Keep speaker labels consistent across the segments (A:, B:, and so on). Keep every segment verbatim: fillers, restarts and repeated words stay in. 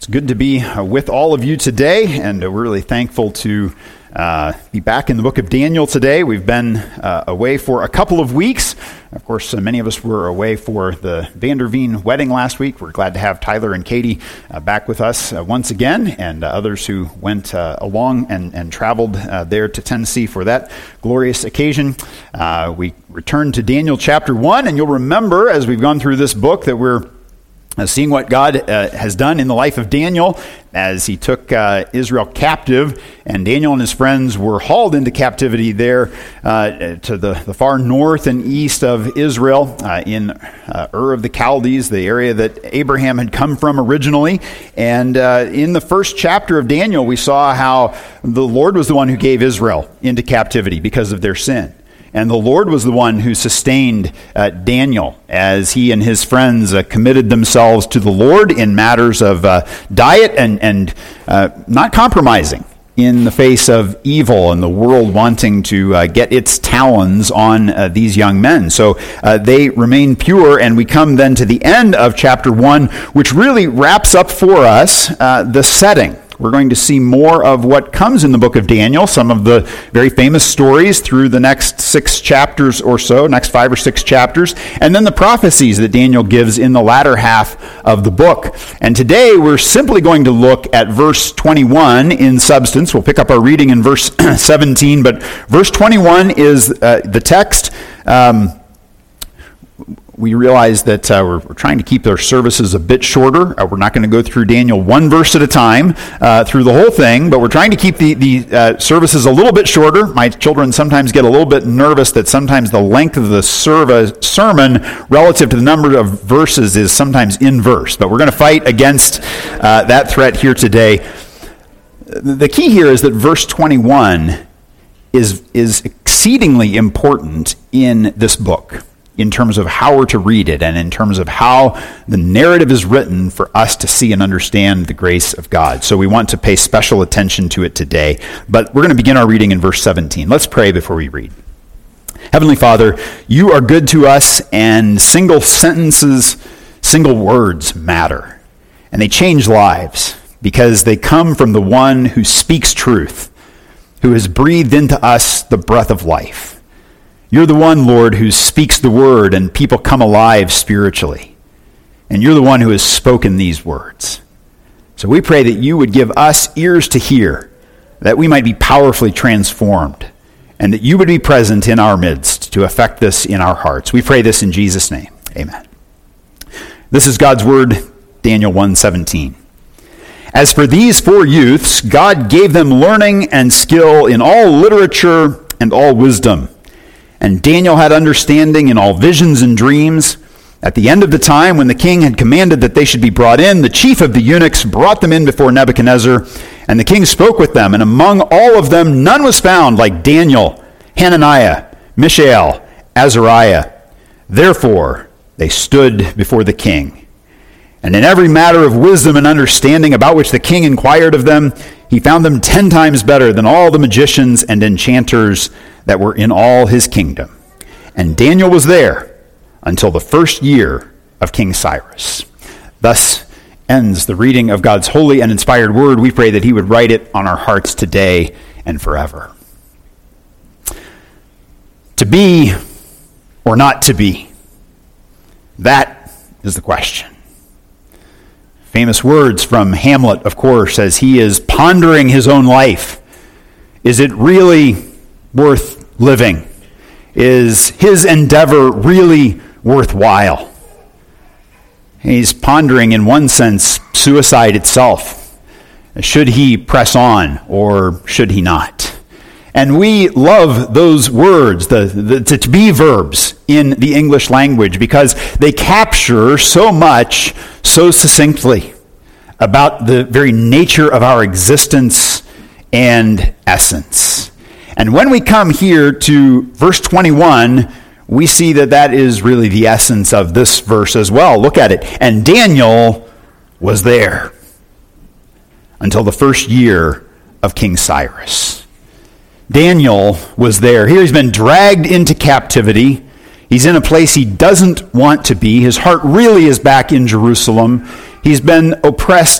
A: It's good to be uh, with all of you today, and uh, we're really thankful to uh, be back in the book of Daniel today. We've been uh, away for a couple of weeks. Of course, uh, many of us were away for the Vanderveen wedding last week. We're glad to have Tyler and Katie uh, back with us uh, once again, and uh, others who went uh, along and, and traveled uh, there to Tennessee for that glorious occasion. Uh, we returned to Daniel chapter one, and you'll remember as we've gone through this book that we're Uh, seeing what God uh, has done in the life of Daniel as he took uh, Israel captive, and Daniel and his friends were hauled into captivity there uh, to the, the far north and east of Israel uh, in uh, Ur of the Chaldees, the area that Abraham had come from originally. And uh, in the first chapter of Daniel, we saw how the Lord was the one who gave Israel into captivity because of their sin. And the Lord was the one who sustained uh, Daniel as he and his friends uh, committed themselves to the Lord in matters of uh, diet and, and uh, not compromising in the face of evil and the world wanting to uh, get its talons on uh, these young men. So uh, they remain pure, and we come then to the end of chapter one, which really wraps up for us uh, the setting. We're going to see more of what comes in the book of Daniel, some of the very famous stories through the next six chapters or so, next five or six chapters, and then the prophecies that Daniel gives in the latter half of the book. And today we're simply going to look at verse twenty-one in substance. We'll pick up our reading in verse seventeen, but verse twenty-one is uh, the text. Um, We realize that uh, we're, we're trying to keep our services a bit shorter. Uh, we're not going to go through Daniel one verse at a time uh, through the whole thing, but we're trying to keep the, the uh, services a little bit shorter. My children sometimes get a little bit nervous that sometimes the length of the serv- sermon relative to the number of verses is sometimes inverse, but we're going to fight against uh, that threat here today. The key here is that verse twenty-one is, is exceedingly important in this book, in terms of how we're to read it and in terms of how the narrative is written for us to see and understand the grace of God. So we want to pay special attention to it today. But we're going to begin our reading in verse seventeen. Let's pray before we read. Heavenly Father, you are good to us, and single sentences, single words matter. And they change lives because they come from the one who speaks truth, who has breathed into us the breath of life. You're the one, Lord, who speaks the word and people come alive spiritually. And you're the one who has spoken these words. So we pray that you would give us ears to hear, that we might be powerfully transformed, and that you would be present in our midst to effect this in our hearts. We pray this in Jesus' name. Amen. This is God's word, Daniel one seventeen. As for these four youths, God gave them learning and skill in all literature and all wisdom. And Daniel had understanding in all visions and dreams. At the end of the time, when the king had commanded that they should be brought in, the chief of the eunuchs brought them in before Nebuchadnezzar, and the king spoke with them. And among all of them, none was found like Daniel, Hananiah, Mishael, Azariah. Therefore, they stood before the king. And in every matter of wisdom and understanding about which the king inquired of them, he found them ten times better than all the magicians and enchanters that were in all his kingdom. And Daniel was there until the first year of King Cyrus. Thus ends the reading of God's holy and inspired word. We pray that he would write it on our hearts today and forever. To be or not to be? That is the question. Famous words from Hamlet, of course, as he is pondering his own life. Is it really worth living? Is his endeavor really worthwhile? He's pondering, in one sense, suicide itself. Should he press on or should he not? And we love those words, the, the to be verbs in the English language, because they capture so much so succinctly about the very nature of our existence and essence. And when we come here to verse twenty-one, we see that that is really the essence of this verse as well. Look at it. And Daniel was there until the first year of King Cyrus. Daniel was there. Here he's been dragged into captivity. He's in a place he doesn't want to be. His heart really is back in Jerusalem. He's been oppressed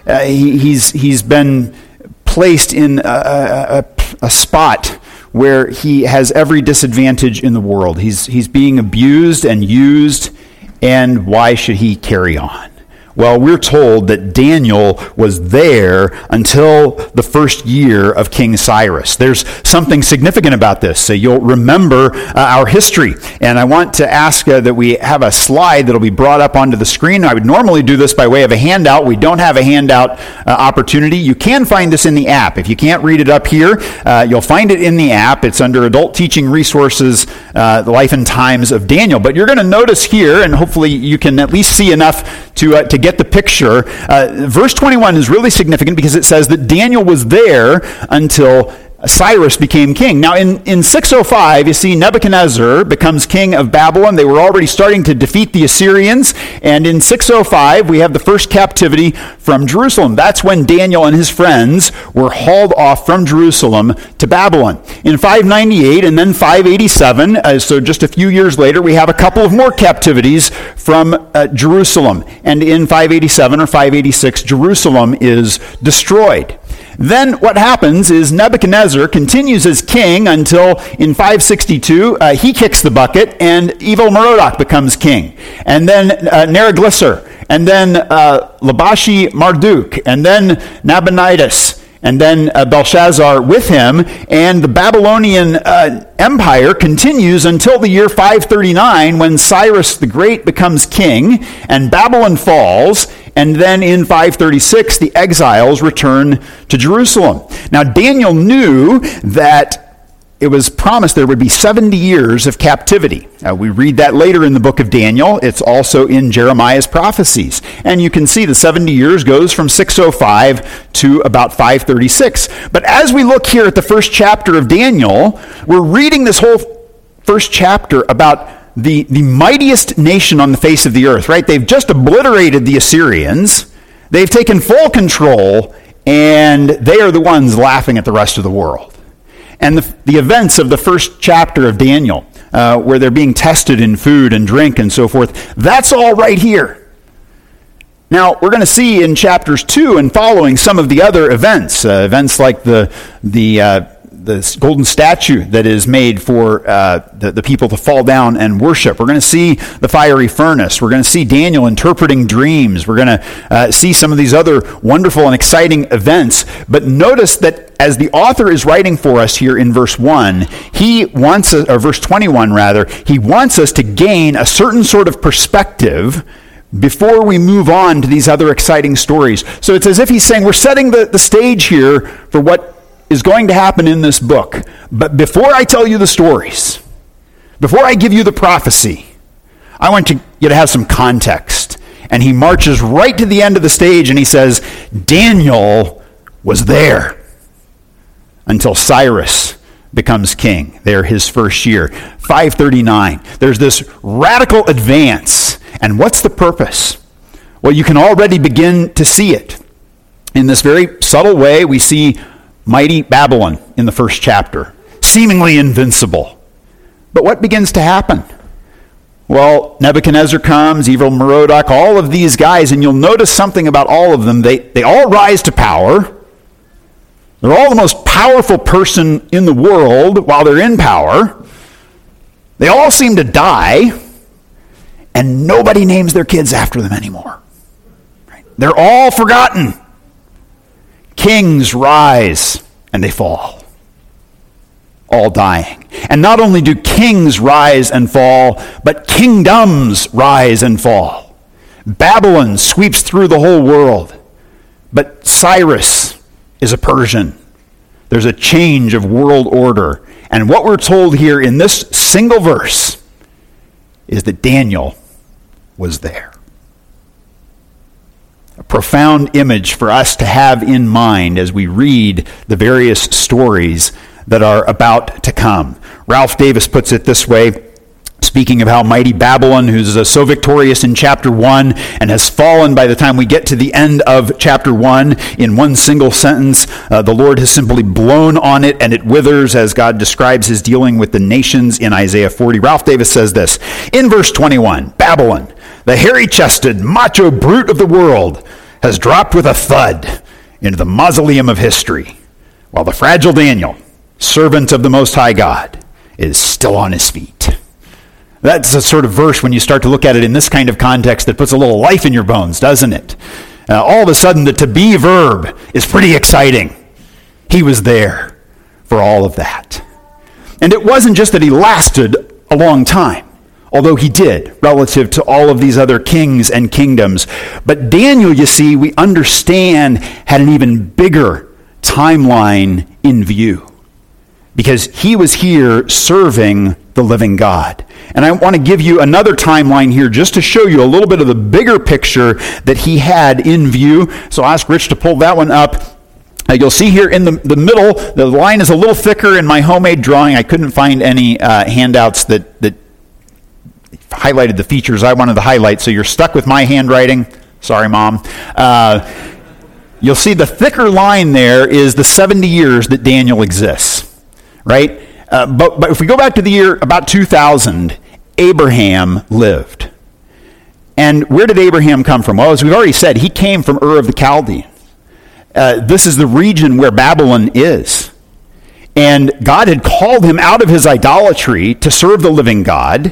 A: uh, he, he's he's been placed in a, a, a spot where he has every disadvantage in the world. He's he's being abused and used, and why should he carry on? Well, we're told that Daniel was there until the first year of King Cyrus. There's something significant about this. So you'll remember uh, our history. And I want to ask uh, that we have a slide that'll be brought up onto the screen. I would normally do this by way of a handout. We don't have a handout uh, opportunity. You can find this in the app. If you can't read it up here, uh, you'll find it in the app. It's under Adult Teaching Resources, uh, The Life and Times of Daniel. But you're going to notice here, and hopefully you can at least see enough to uh, to get the picture. Uh, verse twenty-one is really significant because it says that Daniel was there until Cyrus became king. Now, in, in six oh five, you see Nebuchadnezzar becomes king of Babylon. They were already starting to defeat the Assyrians. And in six oh five, we have the first captivity from Jerusalem. That's when Daniel and his friends were hauled off from Jerusalem to Babylon. In five ninety-eight and then five eighty-seven, uh, so just a few years later, we have a couple of more captivities from uh, Jerusalem. And in five eighty-seven or five eighty-six, Jerusalem is destroyed. Then what happens is Nebuchadnezzar continues as king until in five sixty-two, uh, he kicks the bucket and evil Merodach becomes king. And then uh, Neriglissar, and then uh, Labashi Marduk, and then Nabonidus, and then uh, Belshazzar with him, and the Babylonian uh, empire continues until the year five thirty-nine when Cyrus the Great becomes king and Babylon falls, and then in five thirty-six the exiles return to Jerusalem. Now Daniel knew that it was promised there would be seventy years of captivity. Uh, we read that later in the book of Daniel. It's also in Jeremiah's prophecies. And you can see the seventy years goes from six oh five to about five thirty-six. But as we look here at the first chapter of Daniel, we're reading this whole first chapter about the, the mightiest nation on the face of the earth, right? They've just obliterated the Assyrians. They've taken full control, and they are the ones laughing at the rest of the world. And the, the events of the first chapter of Daniel, uh, where they're being tested in food and drink and so forth, that's all right here. Now, we're going to see in chapters two and following some of the other events, uh, events like the the uh, the golden statue that is made for uh, the, the people to fall down and worship. We're going to see the fiery furnace. We're going to see Daniel interpreting dreams. We're going to uh, see some of these other wonderful and exciting events. But notice that as the author is writing for us here in verse one, he wants us, or verse twenty-one rather, he wants us to gain a certain sort of perspective before we move on to these other exciting stories. So it's as if he's saying, we're setting the, the stage here for what is going to happen in this book. But before I tell you the stories, before I give you the prophecy, I want you to have some context. And he marches right to the end of the stage and he says, Daniel was there until Cyrus becomes king. There, his first year. five thirty-nine. There's this radical advance. And what's the purpose? Well, you can already begin to see it. In this very subtle way, we see mighty Babylon in the first chapter, seemingly invincible. But what begins to happen? Well, Nebuchadnezzar comes, evil Merodach, all of these guys, and you'll notice something about all of them. They, they all rise to power. They're all the most powerful person in the world while they're in power. They all seem to die, and nobody names their kids after them anymore. Right? They're all forgotten. Kings rise and they fall, all dying. And not only do kings rise and fall, but kingdoms rise and fall. Babylon sweeps through the whole world, but Cyrus is a Persian. There's a change of world order. And what we're told here in this single verse is that Daniel was there. A profound image for us to have in mind as we read the various stories that are about to come. Ralph Davis puts it this way, speaking of how mighty Babylon, who's uh, so victorious in chapter one and has fallen by the time we get to the end of chapter one in one single sentence, uh, the Lord has simply blown on it and it withers, as God describes his dealing with the nations in Isaiah forty. Ralph Davis says this, in verse twenty-one, Babylon, the hairy-chested, macho brute of the world, has dropped with a thud into the mausoleum of history, while the fragile Daniel, servant of the Most High God, is still on his feet. That's a sort of verse, when you start to look at it in this kind of context, that puts a little life in your bones, doesn't it? Uh, all of a sudden, the to be verb is pretty exciting. He was there for all of that. And it wasn't just that he lasted a long time, although he did, relative to all of these other kings and kingdoms. But Daniel, you see, we understand, had an even bigger timeline in view, because he was here serving the living God. And I want to give you another timeline here just to show you a little bit of the bigger picture that he had in view. So I'll ask Rich to pull that one up. Uh, you'll see here in the, the middle, the line is a little thicker in my homemade drawing. I couldn't find any uh, handouts that, that highlighted the features I wanted to highlight, so you're stuck with my handwriting. Sorry, Mom. Uh, you'll see the thicker line there is the seventy years that Daniel exists, right? Uh, but, but if we go back to the year about two thousand, Abraham lived. And where did Abraham come from? Well, as we've already said, he came from Ur of the Chaldeans. Uh, this is the region where Babylon is. And God had called him out of his idolatry to serve the living God,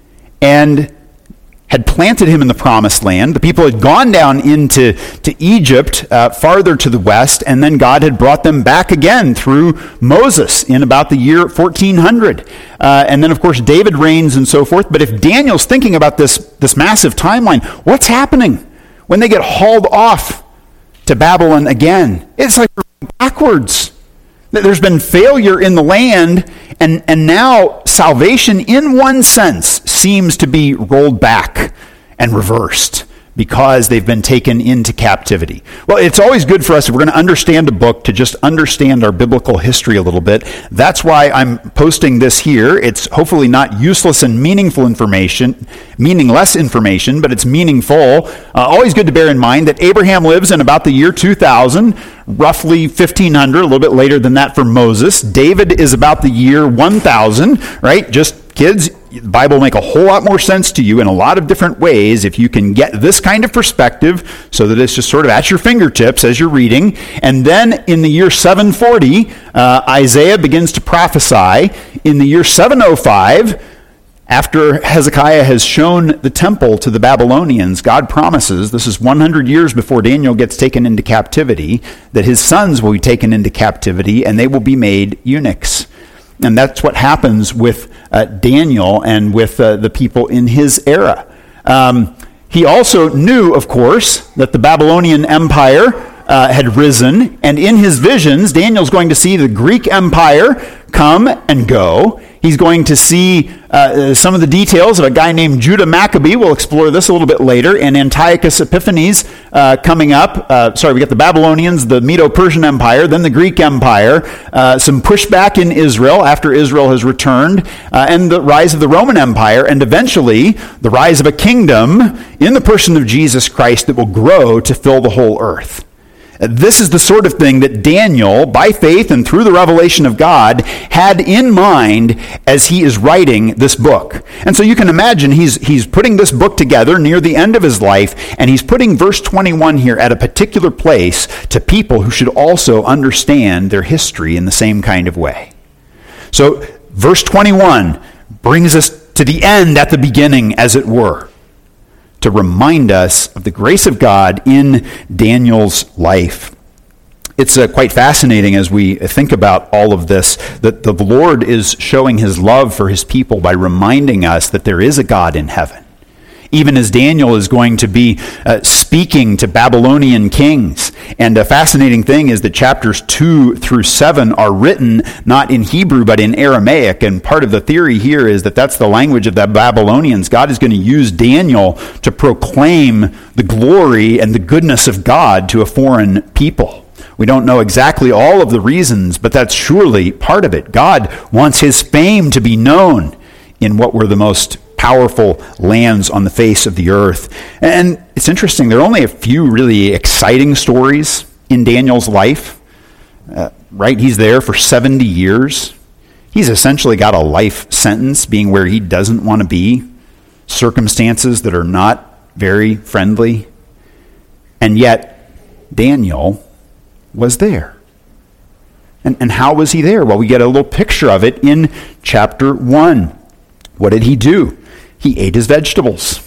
A: and had planted him in the promised land. The people had gone down into to Egypt, uh, farther to the west, and then God had brought them back again through Moses in about the year fourteen hundred. Uh, and then, of course, David reigns and so forth. But if Daniel's thinking about this, this massive timeline, what's happening when they get hauled off to Babylon again? It's like backwards. There's been failure in the land, and, and now salvation, in one sense, seems to be rolled back and reversed because they've been taken into captivity. Well, it's always good for us, if we're going to understand a book, to just understand our biblical history a little bit. That's why I'm posting this here. It's hopefully not useless and meaningful information, meaningless information, but it's meaningful. Uh, always good to bear in mind that Abraham lives in about the year two thousand, roughly fifteen hundred, a little bit later than that for Moses. David is about the year one thousand, right? Just kids, the Bible will make a whole lot more sense to you in a lot of different ways if you can get this kind of perspective, so that it's just sort of at your fingertips as you're reading. And then in the year seven forty, uh, Isaiah begins to prophesy. In the year seven oh five, after Hezekiah has shown the temple to the Babylonians, God promises, this is one hundred years before Daniel gets taken into captivity, that his sons will be taken into captivity and they will be made eunuchs. And that's what happens with uh, Daniel and with uh, the people in his era. Um, he also knew, of course, that the Babylonian Empire uh, had risen, and in his visions, Daniel's going to see the Greek Empire come and go. He's going to see uh, some of the details of a guy named Judah Maccabee. We'll explore this a little bit later. And Antiochus Epiphanes uh, coming up. Uh, sorry, we got the Babylonians, the Medo-Persian Empire, then the Greek Empire. Uh, some pushback in Israel after Israel has returned. Uh, and the rise of the Roman Empire. And eventually, the rise of a kingdom in the person of Jesus Christ that will grow to fill the whole earth. This is the sort of thing that Daniel, by faith and through the revelation of God, had in mind as he is writing this book. And so you can imagine he's he's putting this book together near the end of his life, and he's putting verse twenty-one here at a particular place to people who should also understand their history in the same kind of way. So verse twenty-one brings us to the end at the beginning, as it were, to remind us of the grace of God in Daniel's life. It's uh, quite fascinating as we think about all of this, that the Lord is showing his love for his people by reminding us that there is a God in heaven. Even as Daniel is going to be uh, speaking to Babylonian kings. And a fascinating thing is that chapters two through seven are written not in Hebrew but in Aramaic. And part of the theory here is that that's the language of the Babylonians. God is going to use Daniel to proclaim the glory and the goodness of God to a foreign people. We don't know exactly all of the reasons, but that's surely part of it. God wants his fame to be known in what were the most powerful lands on the face of the earth. And it's interesting, there are only a few really exciting stories in Daniel's life. Uh, right? He's there for seventy years. He's essentially got a life sentence, being where he doesn't want to be, circumstances that are not very friendly. And yet, Daniel was there. And, and how was he there? Well, we get a little picture of it in chapter one. What did he do? He ate his vegetables.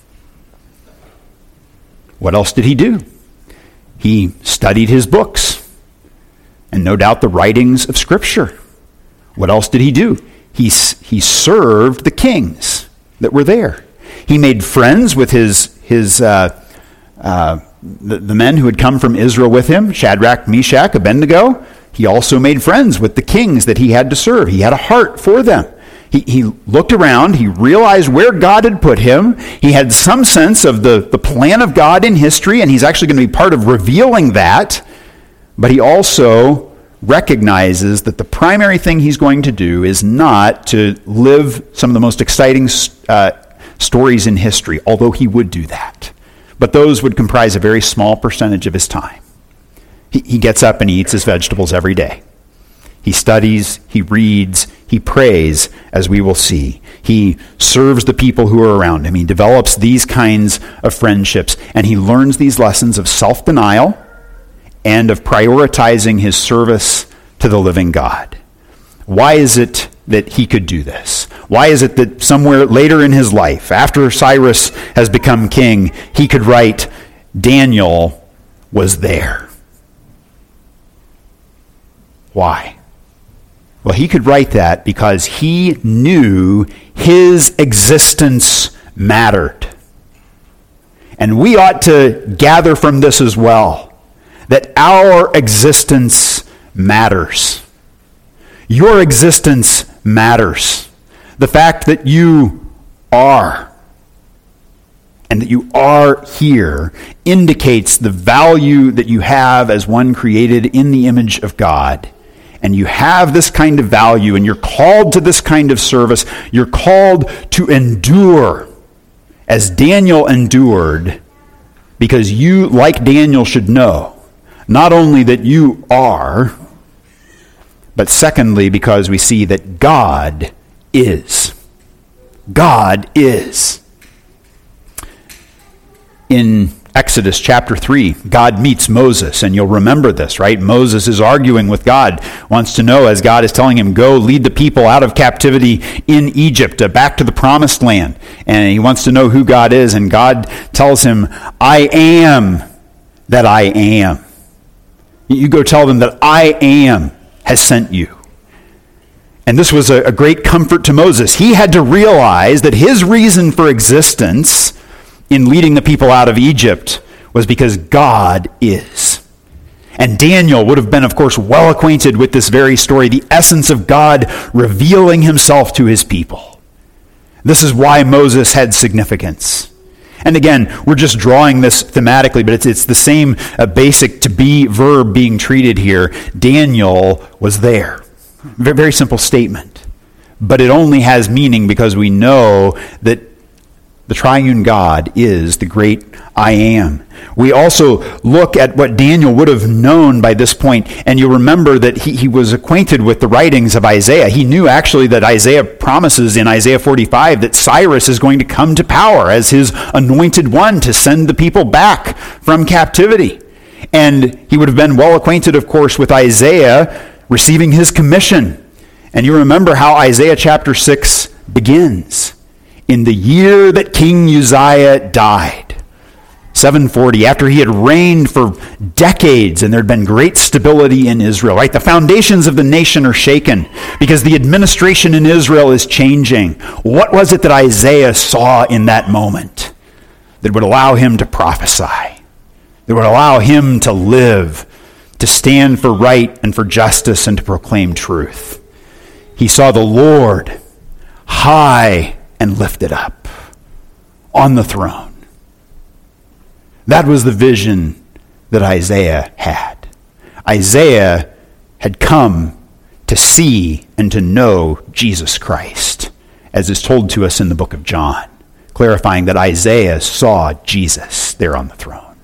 A: What else did he do? He studied his books, and no doubt the writings of Scripture. What else did he do? He, he served the kings that were there. He made friends with his, his uh, uh, the, the men who had come from Israel with him, Shadrach, Meshach, Abednego. He also made friends with the kings that he had to serve. He had a heart for them. He, he looked around. He realized where God had put him. He had some sense of the, the plan of God in history, and he's actually going to be part of revealing that. But he also recognizes that the primary thing he's going to do is not to live some of the most exciting uh, stories in history, although he would do that. But those would comprise a very small percentage of his time. He, he gets up and he eats his vegetables every day. He studies, he reads, he prays, as we will see. He serves the people who are around him. He develops these kinds of friendships, and he learns these lessons of self-denial and of prioritizing his service to the living God. Why is it that he could do this? Why is it that somewhere later in his life, after Cyrus has become king, he could write, Daniel was there? Why? Well, he could write that because he knew his existence mattered. And we ought to gather from this as well, that our existence matters. Your existence matters. The fact that you are, and that you are here, indicates the value that you have as one created in the image of God. And you have this kind of value, and you're called to this kind of service. You're called to endure, as Daniel endured, because you, like Daniel, should know, not only that you are, but secondly, because we see that God is. God is. In Exodus chapter three, God meets Moses, and you'll remember this, right? Moses is arguing with God, wants to know, as God is telling him, go lead the people out of captivity in Egypt, uh, back to the promised land. And he wants to know who God is, and God tells him, I am that I am. You go tell them that I am has sent you. And this was a, a great comfort to Moses. He had to realize that his reason for existence in leading the people out of Egypt was because God is. And Daniel would have been, of course, well acquainted with this very story, the essence of God revealing himself to his people. This is why Moses had significance. And again, we're just drawing this thematically, but it's, it's the same uh, basic to be verb being treated here. Daniel was there. Very, very simple statement. But it only has meaning because we know that the triune God is the great I am. We also look at what Daniel would have known by this point, and you'll remember that he, he was acquainted with the writings of Isaiah. He knew actually that Isaiah promises in Isaiah forty-five that Cyrus is going to come to power as his anointed one to send the people back from captivity. And he would have been well acquainted, of course, with Isaiah receiving his commission. And you remember how Isaiah chapter six begins. In the year that King Uzziah died, seven forty, after he had reigned for decades and there had been great stability in Israel, right? The foundations of the nation are shaken because the administration in Israel is changing. What was it that Isaiah saw in that moment that would allow him to prophesy, that would allow him to live, to stand for right and for justice and to proclaim truth? He saw the Lord high and lifted up on the throne. That was the vision that Isaiah had. Isaiah had come to see and to know Jesus Christ, as is told to us in the book of John, clarifying that Isaiah saw Jesus there on the throne.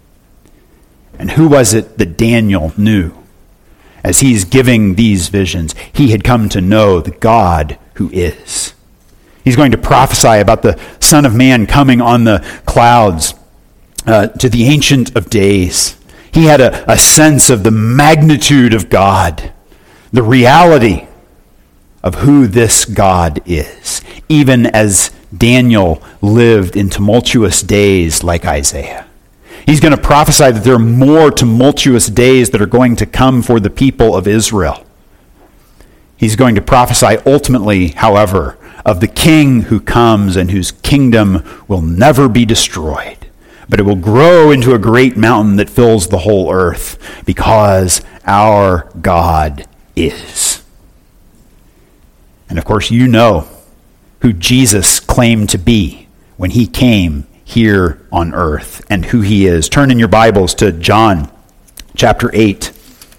A: And who was it that Daniel knew? As he's giving these visions, he had come to know the God who is. He's going to prophesy about the Son of Man coming on the clouds. uh, to the Ancient of Days. He had a, a sense of the magnitude of God, the reality of who this God is, even as Daniel lived in tumultuous days like Isaiah. He's going to prophesy that there are more tumultuous days that are going to come for the people of Israel. He's going to prophesy ultimately, however, of the king who comes and whose kingdom will never be destroyed, but it will grow into a great mountain that fills the whole earth, because our God is. And of course, you know who Jesus claimed to be when he came here on earth and who he is. Turn in your Bibles to John chapter eight.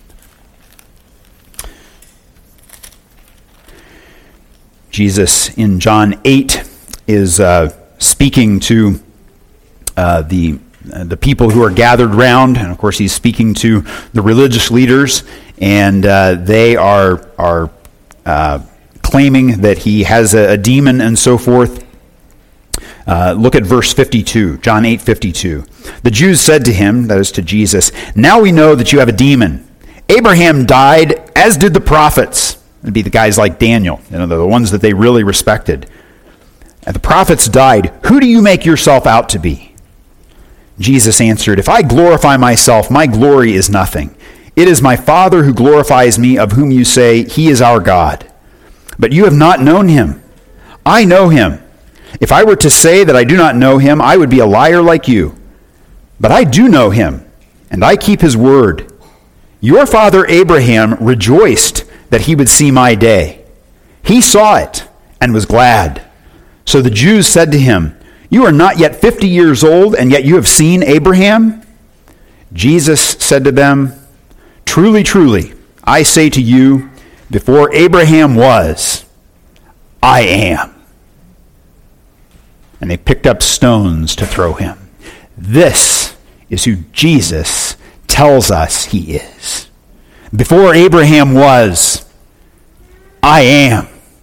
A: Jesus in John eight is uh, speaking to uh, the uh, the people who are gathered round, and of course he's speaking to the religious leaders, and uh, they are are uh, claiming that he has a, a demon and so forth. Uh, look at verse fifty-two, John eight fifty-two. The Jews said to him, that is to Jesus, "Now we know that you have a demon. Abraham died, as did the prophets." It'd be the guys like Daniel, you know, the ones that they really respected. "And the prophets died. Who do you make yourself out to be?" Jesus answered, "If I glorify myself, my glory is nothing. It is my Father who glorifies me, of whom you say, he is our God. But you have not known him. I know him. If I were to say that I do not know him, I would be a liar like you. But I do know him, and I keep his word. Your father Abraham rejoiced that he would see my day. He saw it and was glad. So the Jews said to him, 'You are not yet fifty years old, and yet you have seen Abraham?' Jesus said to them, 'Truly, truly, I say to you, before Abraham was, I am.' And they picked up stones to throw him." This is who Jesus tells us he is. Before Abraham was, I am.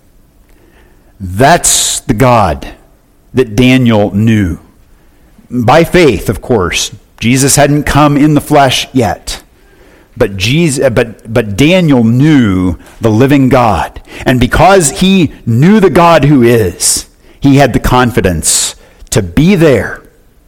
A: That's the God that Daniel knew. By faith, of course. Jesus hadn't come in the flesh yet. But Jesus, but, but Daniel knew the living God. And because he knew the God who is, he had the confidence to be there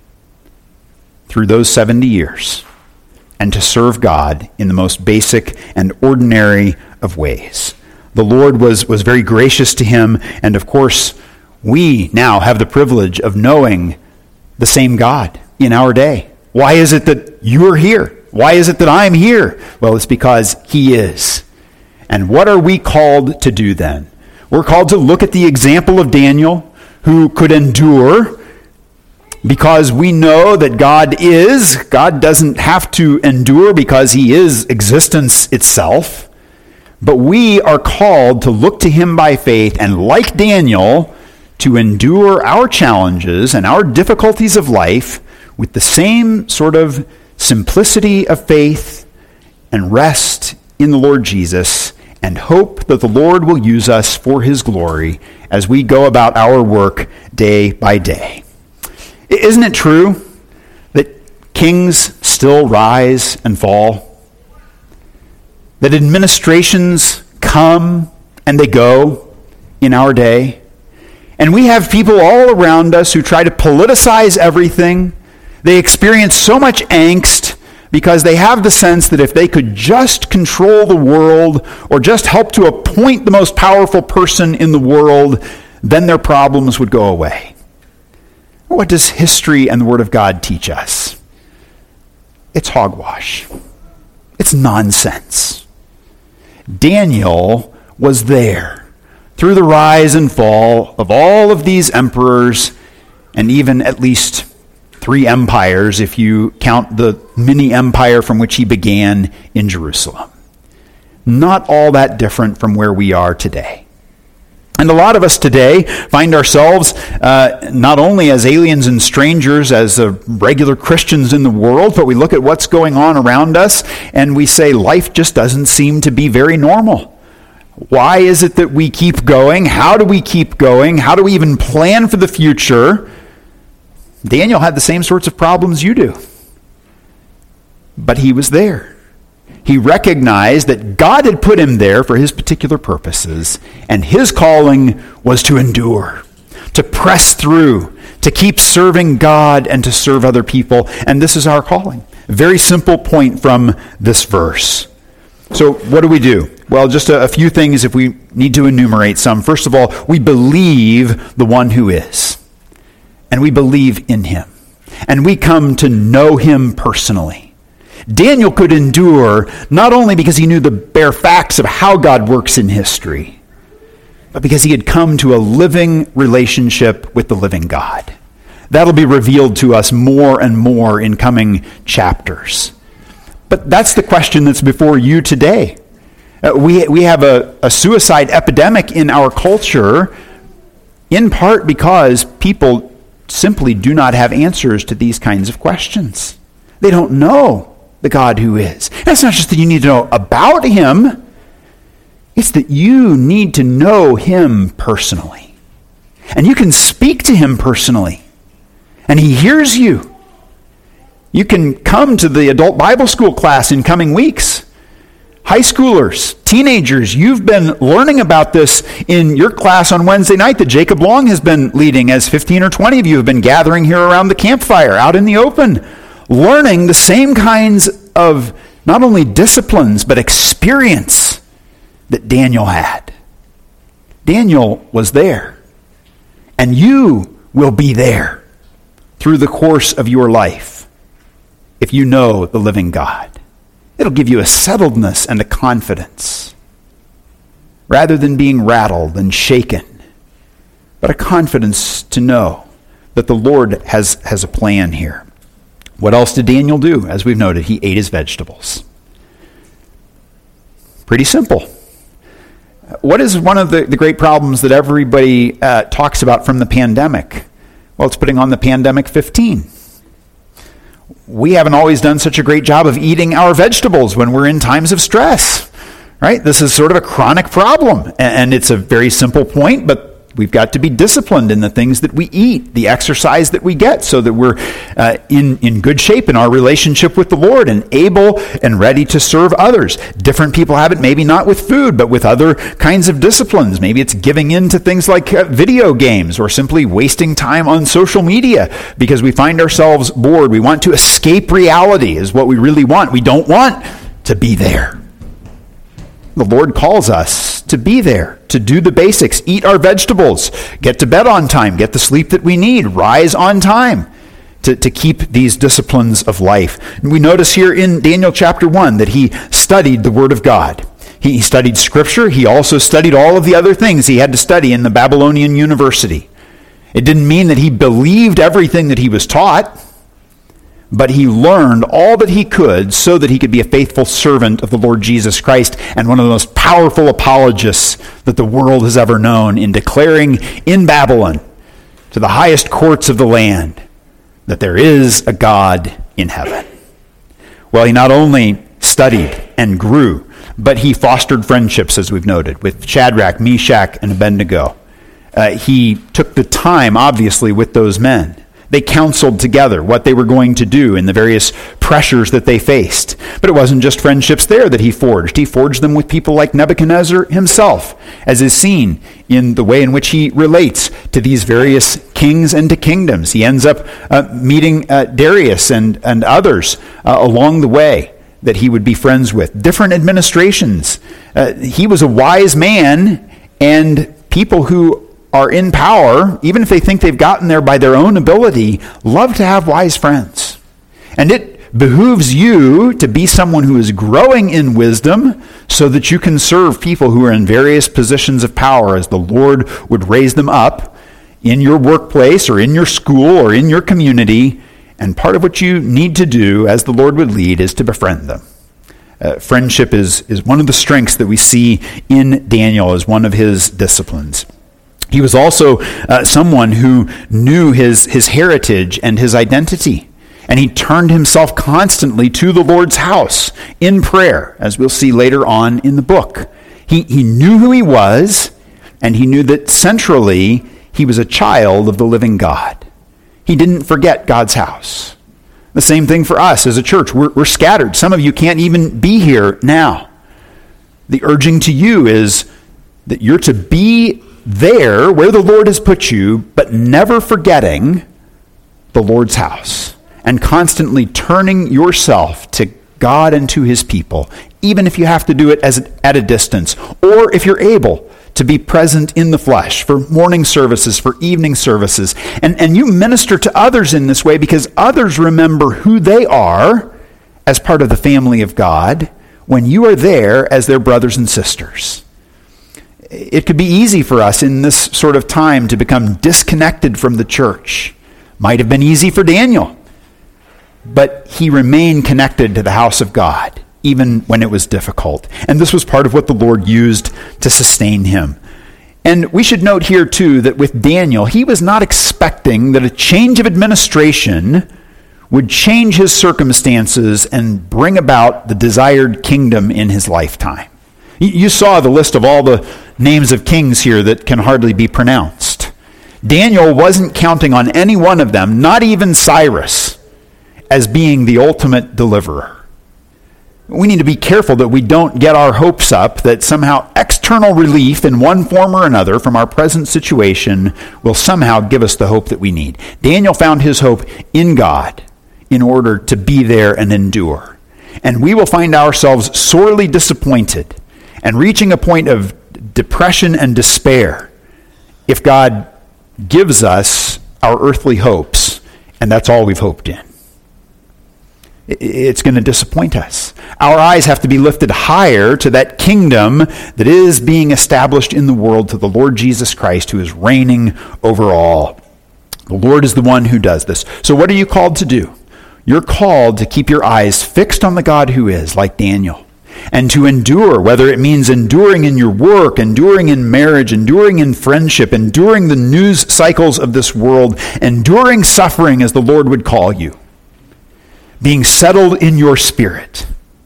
A: through those seventy years and to serve God in the most basic and ordinary of ways. The Lord was, was very gracious to him, and of course, we now have the privilege of knowing the same God in our day. Why is it that you're here? Why is it that I'm here? Well, it's because he is. And what are we called to do then? We're called to look at the example of Daniel, who could endure, because we know that God is. God doesn't have to endure because he is existence itself. But we are called to look to him by faith, and like Daniel, to endure our challenges and our difficulties of life with the same sort of simplicity of faith and rest in the Lord Jesus, and hope that the Lord will use us for his glory as we go about our work day by day. Isn't it true that kings still rise and fall? That administrations come and they go in our day? And we have people all around us who try to politicize everything. They experience so much angst because they have the sense that if they could just control the world or just help to appoint the most powerful person in the world, then their problems would go away. What does history and the Word of God teach us? It's hogwash. It's nonsense. Daniel was there through the rise and fall of all of these emperors, and even at least three empires if you count the mini empire from which he began in Jerusalem. Not all that different from where we are today. And a lot of us today find ourselves uh, not only as aliens and strangers, as uh, regular Christians in the world, but we look at what's going on around us and we say life just doesn't seem to be very normal. Why is it that we keep going? How do we keep going? How do we even plan for the future Daniel had the same sorts of problems you do. But he was there. He recognized that God had put him there for his particular purposes, and his calling was to endure, to press through, to keep serving God and to serve other people. And this is our calling. A very simple point from this verse. So what do we do? Well, just a, a few things if we need to enumerate some. First of all, we believe the one who is. And we believe in him. And we come to know him personally. Daniel could endure not only because he knew the bare facts of how God works in history, but because he had come to a living relationship with the living God. That'll be revealed to us more and more in coming chapters. But that's the question that's before you today. Uh, we, we have a, a suicide epidemic in our culture, in part because people simply do not have answers to these kinds of questions. They don't know the God who is. And it's not just that you need to know about him, it's that you need to know him personally. And you can speak to him personally. And he hears you. You can come to the adult Bible school class in coming weeks. High schoolers, teenagers, you've been learning about this in your class on Wednesday night that Jacob Long has been leading, as fifteen or twenty of you have been gathering here around the campfire out in the open, learning the same kinds of not only disciplines but experience that Daniel had. Daniel was there, and you will be there through the course of your life if you know the living God. It'll give you a settledness and a confidence rather than being rattled and shaken, but a confidence to know that the Lord has, has a plan here. What else did Daniel do? As we've noted, he ate his vegetables. Pretty simple. What is one of the, the great problems that everybody uh, talks about from the pandemic? Well, it's putting on the pandemic fifteen. We haven't always done such a great job of eating our vegetables when we're in times of stress, right? This is sort of a chronic problem, and it's a very simple point, but we've got to be disciplined in the things that we eat, the exercise that we get, so that we're uh, in, in good shape in our relationship with the Lord and able and ready to serve others. Different people have it, maybe not with food, but with other kinds of disciplines. Maybe it's giving in to things like uh, video games or simply wasting time on social media because we find ourselves bored. We want to escape reality is what we really want. We don't want to be there. The Lord calls us to be there, to do the basics, eat our vegetables, get to bed on time, get the sleep that we need, rise on time to, to keep these disciplines of life. And we notice here in Daniel chapter one that he studied the Word of God. He, he studied Scripture. He also studied all of the other things he had to study in the Babylonian University. It didn't mean that he believed everything that he was taught, but he learned all that he could so that he could be a faithful servant of the Lord Jesus Christ and one of the most powerful apologists that the world has ever known in declaring in Babylon to the highest courts of the land that there is a God in heaven. Well, he not only studied and grew, but he fostered friendships, as we've noted, with Shadrach, Meshach, and Abednego. Uh, he took the time, obviously, with those men. They counseled together what they were going to do in the various pressures that they faced. But it wasn't just friendships there that he forged. He forged them with people like Nebuchadnezzar himself, as is seen in the way in which he relates to these various kings and to kingdoms. He ends up uh, meeting uh, Darius and, and others uh, along the way that he would be friends with. Different administrations. Uh, he was a wise man, and people who are in power, even if they think they've gotten there by their own ability, love to have wise friends. And it behooves you to be someone who is growing in wisdom so that you can serve people who are in various positions of power as the Lord would raise them up in your workplace or in your school or in your community. And part of what you need to do as the Lord would lead is to befriend them. Uh, friendship is, is one of the strengths that we see in Daniel as one of his disciplines. He was also uh, someone who knew his, his heritage and his identity. And he turned himself constantly to the Lord's house in prayer, as we'll see later on in the book. He, he knew who he was, and he knew that centrally he was a child of the living God. He didn't forget God's house. The same thing for us as a church. We're, we're scattered. Some of you can't even be here now. The urging to you is that you're to be there where the Lord has put you, but never forgetting the Lord's house and constantly turning yourself to God and to his people, even if you have to do it as at a distance, or if you're able to be present in the flesh for morning services, for evening services. And, and you minister to others in this way because others remember who they are as part of the family of God when you are there as their brothers and sisters. It could be easy for us in this sort of time to become disconnected from the church. Might have been easy for Daniel, but he remained connected to the house of God, even when it was difficult. And this was part of what the Lord used to sustain him. And we should note here, too, that with Daniel, he was not expecting that a change of administration would change his circumstances and bring about the desired kingdom in his lifetime. You saw the list of all the names of kings here that can hardly be pronounced. Daniel wasn't counting on any one of them, not even Cyrus, as being the ultimate deliverer. We need to be careful that we don't get our hopes up that somehow external relief in one form or another from our present situation will somehow give us the hope that we need. Daniel found his hope in God in order to be there and endure. And we will find ourselves sorely disappointed and reaching a point of depression and despair if God gives us our earthly hopes and that's all we've hoped in. It's going to disappoint us. Our eyes have to be lifted higher to that kingdom that is being established in the world, to the Lord Jesus Christ, who is reigning over all. The Lord is the one who does this. So what are you called to do? You're called to keep your eyes fixed on the God who is, like Daniel, and to endure, whether it means enduring in your work, enduring in marriage, enduring in friendship, enduring the news cycles of this world, enduring suffering as the Lord would call you. Being settled in your spirit,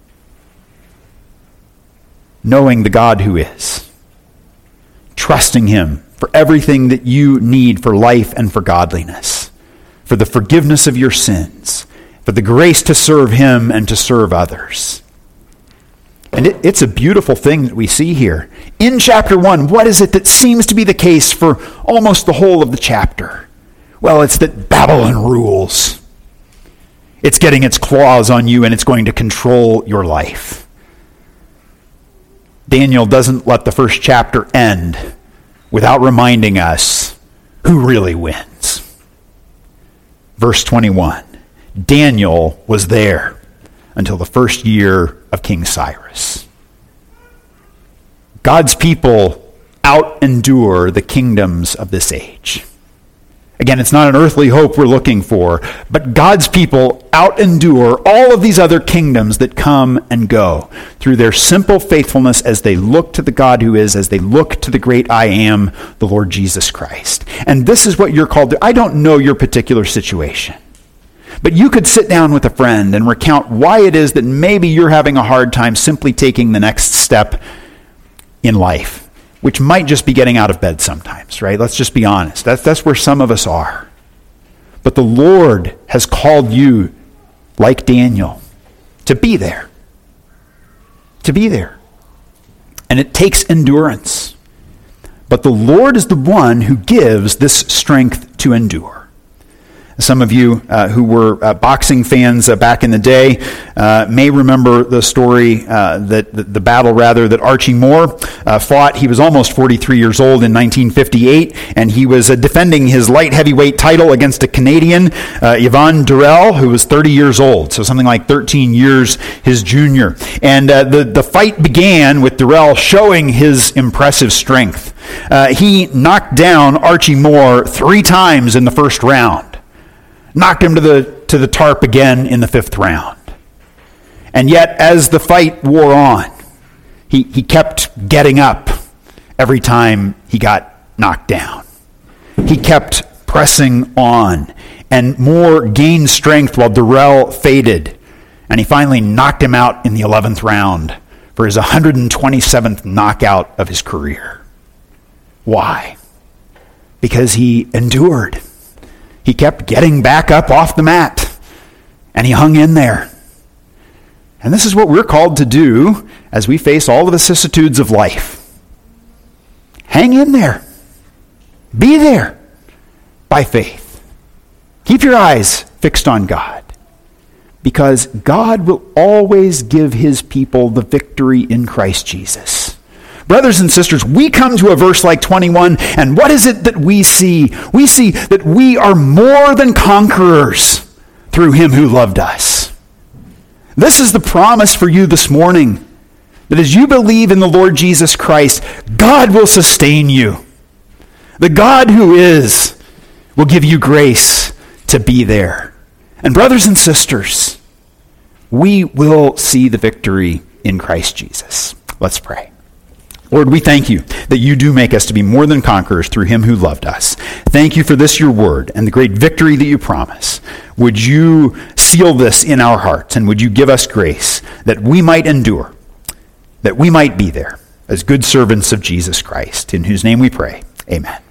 A: knowing the God who is, trusting him for everything that you need for life and for godliness, for the forgiveness of your sins, for the grace to serve him and to serve others. And it, it's a beautiful thing that we see here. In chapter one, what is it that seems to be the case for almost the whole of the chapter? Well, it's that Babylon rules. It's getting its claws on you and it's going to control your life. Daniel doesn't let the first chapter end without reminding us who really wins. Verse twenty-one, Daniel was there until the first year of King Cyrus. God's people out-endure the kingdoms of this age. Again, it's not an earthly hope we're looking for, but God's people out-endure all of these other kingdoms that come and go through their simple faithfulness as they look to the God who is, as they look to the great I am, the Lord Jesus Christ. And this is what you're called to. I don't know your particular situation, but you could sit down with a friend and recount why it is that maybe you're having a hard time simply taking the next step in life, which might just be getting out of bed sometimes, right? Let's just be honest. That's, that's where some of us are. But the Lord has called you, like Daniel, to be there. To be there. And it takes endurance. But the Lord is the one who gives this strength to endure. Some of you uh, who were uh, boxing fans uh, back in the day uh, may remember the story, uh, that the, the battle rather, that Archie Moore uh, fought. He was almost forty-three years old in nineteen fifty-eight, and he was uh, defending his light heavyweight title against a Canadian, uh, Yvon Durrell, who was thirty years old, so something like thirteen years his junior. And uh, the, the fight began with Durrell showing his impressive strength. Uh, he knocked down Archie Moore three times in the first round. Knocked him to the to the tarp again in the fifth round. And yet, as the fight wore on, he, he kept getting up every time he got knocked down. He kept pressing on, and Moore gained strength while Durrell faded. And he finally knocked him out in the eleventh round for his one hundred twenty-seventh knockout of his career. Why? Because he endured. he kept getting back up off the mat, and he hung in there. And this is what we're called to do as we face all the vicissitudes of life. Hang in there. Be there by faith. Keep your eyes fixed on God, because God will always give his people the victory in Christ Jesus. Brothers and sisters, we come to a verse like twenty-one, and what is it that we see? We see that we are more than conquerors through him who loved us. This is the promise for you this morning, that as you believe in the Lord Jesus Christ, God will sustain you. The God who is will give you grace to be there. And brothers and sisters, we will see the victory in Christ Jesus. Let's pray. Lord, we thank you that you do make us to be more than conquerors through him who loved us. Thank you for this, your word, and the great victory that you promise. Would you seal this in our hearts, and would you give us grace that we might endure, that we might be there as good servants of Jesus Christ, in whose name we pray. Amen.